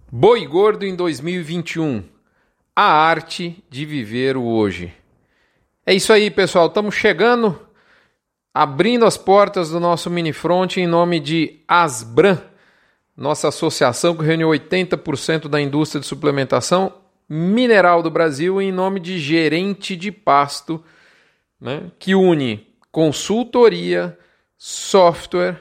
Boi Gordo em 2021. A arte de viver o hoje. É isso aí, pessoal. Estamos chegando, abrindo as portas do nosso Minifront em nome de Asbram, nossa associação que reúne 80% da indústria de suplementação mineral do Brasil, em nome de Gerente de Pasto, né, que une consultoria, software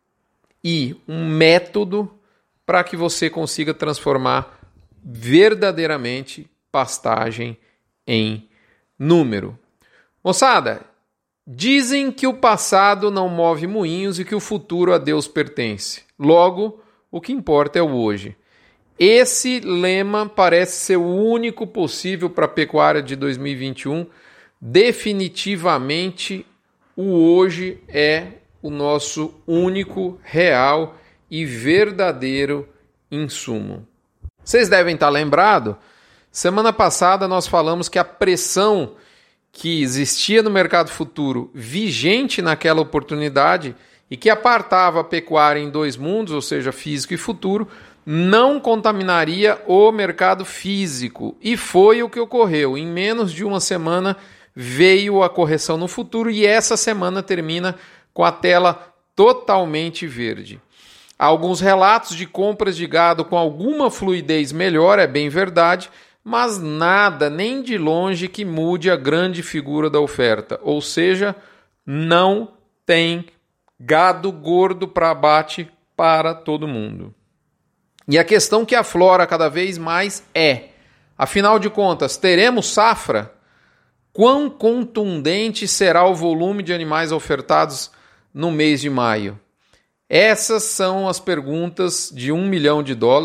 e um método para que você consiga transformar verdadeiramente pastagem em número. Moçada, dizem que o passado não move moinhos e que o futuro a Deus pertence. Logo, o que importa é o hoje. Esse lema parece ser o único possível para a pecuária de 2021. Definitivamente, o hoje é o nosso único, real e verdadeiro insumo. Vocês devem estar lembrados, semana passada nós falamos que a pressão que existia no mercado futuro, vigente naquela oportunidade, e que apartava a pecuária em dois mundos, ou seja, físico e futuro, não contaminaria o mercado físico. E foi o que ocorreu. Em menos de uma semana veio a correção no futuro e essa semana termina com a tela totalmente verde. Há alguns relatos de compras de gado com alguma fluidez melhor, é bem verdade, mas nada, nem de longe, que mude a grande figura da oferta. Ou seja, não tem gado gordo para abate para todo mundo. E a questão que aflora cada vez mais é, afinal de contas, teremos safra? Quão contundente será o volume de animais ofertados no mês de maio? Essas são as perguntas de $1 milhão,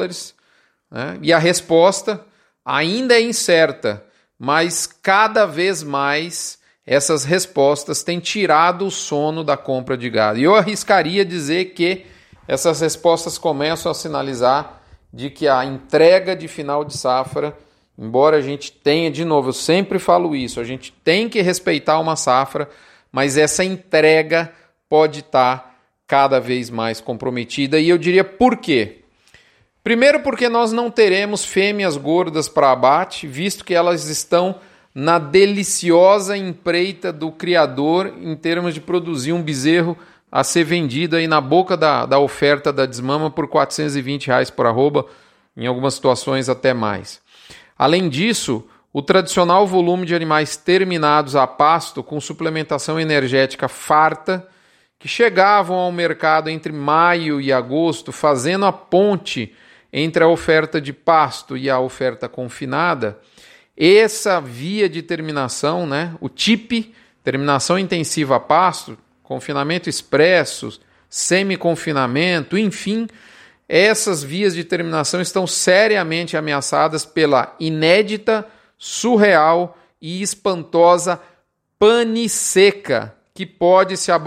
né? E a resposta ainda é incerta, mas cada vez mais essas respostas têm tirado o sono da compra de gado. E eu arriscaria dizer que essas respostas começam a sinalizar de que a entrega de final de safra, embora a gente tenha, de novo, eu sempre falo isso, a gente tem que respeitar uma safra, mas essa entrega pode estar cada vez mais comprometida. E eu diria por quê? Primeiro porque nós não teremos fêmeas gordas para abate, visto que elas estão na deliciosa empreita do criador em termos de produzir um bezerro a ser vendido aí na boca da oferta da desmama por R$420 por arroba, em algumas situações até mais. Além disso, o tradicional volume de animais terminados a pasto com suplementação energética farta, que chegavam ao mercado entre maio e agosto, fazendo a ponte entre a oferta de pasto e a oferta confinada, essa via de terminação, né, o TIP, terminação intensiva a pasto, confinamento expresso, semi-confinamento, enfim, essas vias de terminação estão seriamente ameaçadas pela inédita, surreal e espantosa pane seca, que pode se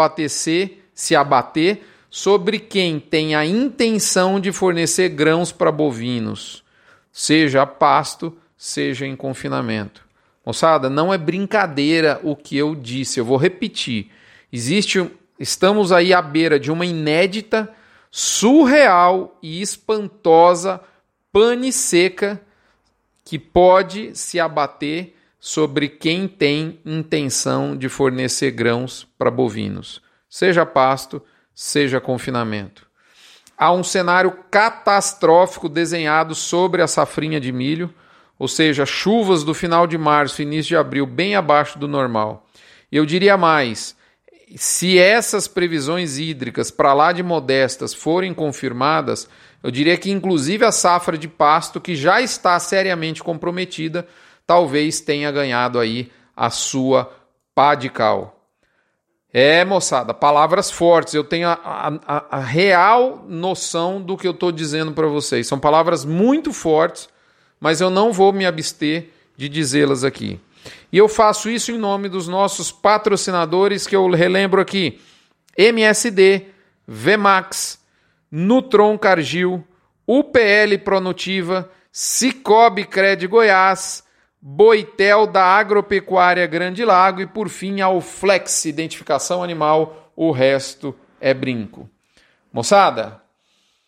abater sobre quem tem a intenção de fornecer grãos para bovinos, seja a pasto, seja em confinamento. Moçada, não é brincadeira o que eu disse, eu vou repetir. Estamos aí à beira de uma inédita, surreal e espantosa pane seca que pode se abater sobre quem tem intenção de fornecer grãos para bovinos, seja pasto, seja confinamento. Há um cenário catastrófico desenhado sobre a safrinha de milho, ou seja, chuvas do final de março e início de abril bem abaixo do normal. E eu diria mais, se essas previsões hídricas para lá de modestas forem confirmadas, eu diria que inclusive a safra de pasto, que já está seriamente comprometida, talvez tenha ganhado aí a sua pá de cal. Moçada, palavras fortes, eu tenho a real noção do que eu estou dizendo para vocês. São palavras muito fortes, mas eu não vou me abster de dizê-las aqui. E eu faço isso em nome dos nossos patrocinadores, que eu relembro aqui: MSD, Vemax, Nutron Cargill, UPL Pronutiva, Cicobi Cred Goiás, Boitel da Agropecuária Grande Lago e, por fim, a Uflex, identificação animal, o resto é brinco. Moçada,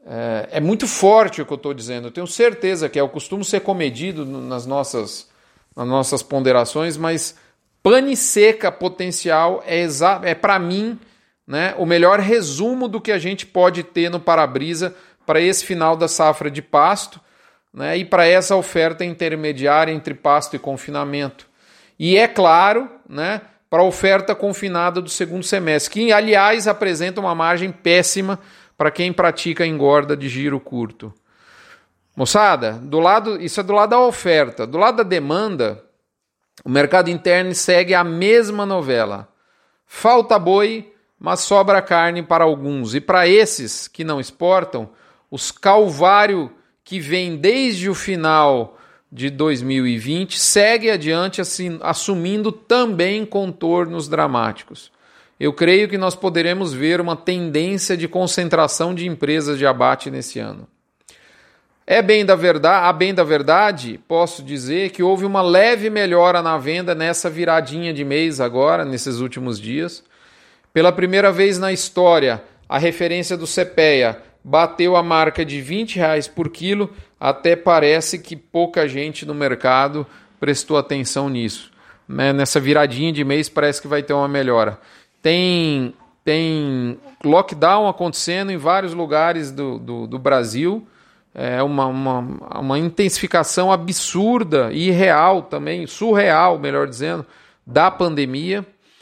É muito forte o que eu estou dizendo. Eu tenho certeza que eu costumo ser comedido nas nossas ponderações, mas pane seca potencial é para mim, né, o melhor resumo do que a gente pode ter no para-brisa para esse final da safra de pasto, né, e para essa oferta intermediária entre pasto e confinamento. E é claro, né, para a oferta confinada do segundo semestre, que aliás apresenta uma margem péssima para quem pratica engorda de giro curto. Moçada, isso é do lado da oferta. Do lado da demanda, o mercado interno segue a mesma novela. Falta boi, mas sobra carne para alguns. E para esses que não exportam, os calvário que vem desde o final de 2020 segue adiante assim, assumindo também contornos dramáticos. Eu creio que nós poderemos ver uma tendência de concentração de empresas de abate nesse ano. A bem da verdade, posso dizer que houve uma leve melhora na venda nessa viradinha de mês agora, nesses últimos dias. Pela primeira vez na história, a referência do CPEA bateu a marca de R$20 por quilo, até parece que pouca gente no mercado prestou atenção nisso. Nessa viradinha de mês parece que vai ter uma melhora. Tem lockdown acontecendo em vários lugares do Brasil. É uma intensificação absurda e irreal também, surreal, melhor dizendo, da pandemia.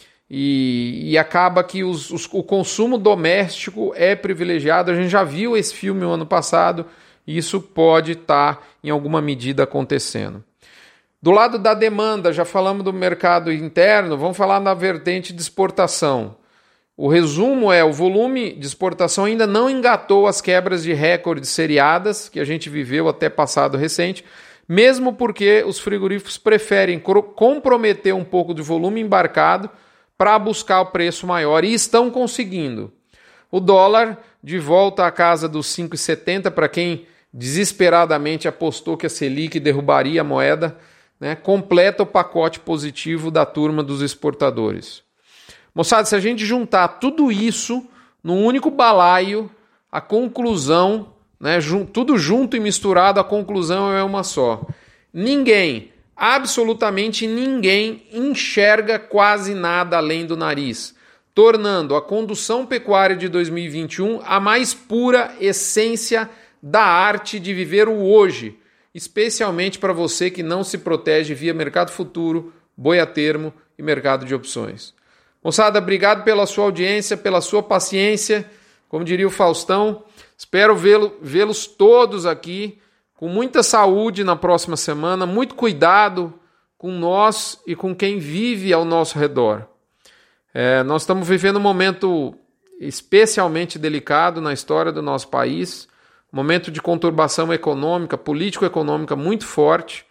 E acaba que o consumo doméstico é privilegiado. A gente já viu esse filme no ano passado e isso pode estar em alguma medida acontecendo. Do lado da demanda, já falamos do mercado interno, vamos falar na vertente de exportação. O resumo é: o volume de exportação ainda não engatou as quebras de recordes seriadas que a gente viveu até passado recente, mesmo porque os frigoríficos preferem comprometer um pouco de volume embarcado para buscar o preço maior, e estão conseguindo. O dólar de volta à casa dos 5,70 para quem desesperadamente apostou que a Selic derrubaria a moeda, né, completa o pacote positivo da turma dos exportadores. Moçada, se a gente juntar tudo isso num único balaio, a conclusão, né, tudo junto e misturado, a conclusão é uma só. Ninguém, absolutamente ninguém, enxerga quase nada além do nariz, tornando a condução pecuária de 2021 a mais pura essência da arte de viver o hoje, especialmente para você que não se protege via mercado futuro, boi a termo e mercado de opções. Moçada, obrigado pela sua audiência, pela sua paciência, como diria o Faustão. Espero vê-los todos aqui com muita saúde na próxima semana, muito cuidado com nós e com quem vive ao nosso redor. Nós estamos vivendo um momento especialmente delicado na história do nosso país, um momento de conturbação econômica, político-econômica muito forte.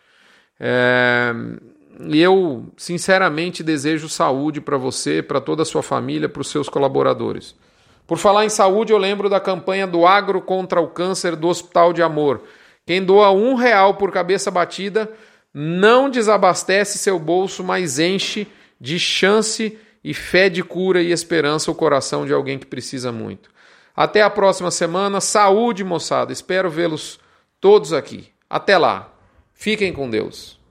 E eu, sinceramente, desejo saúde para você, para toda a sua família, para os seus colaboradores. Por falar em saúde, eu lembro da campanha do Agro contra o Câncer do Hospital de Amor. Quem doa R$1 por cabeça batida não desabastece seu bolso, mas enche de chance e fé de cura e esperança o coração de alguém que precisa muito. Até a próxima semana. Saúde, moçada. Espero vê-los todos aqui. Até lá. Fiquem com Deus.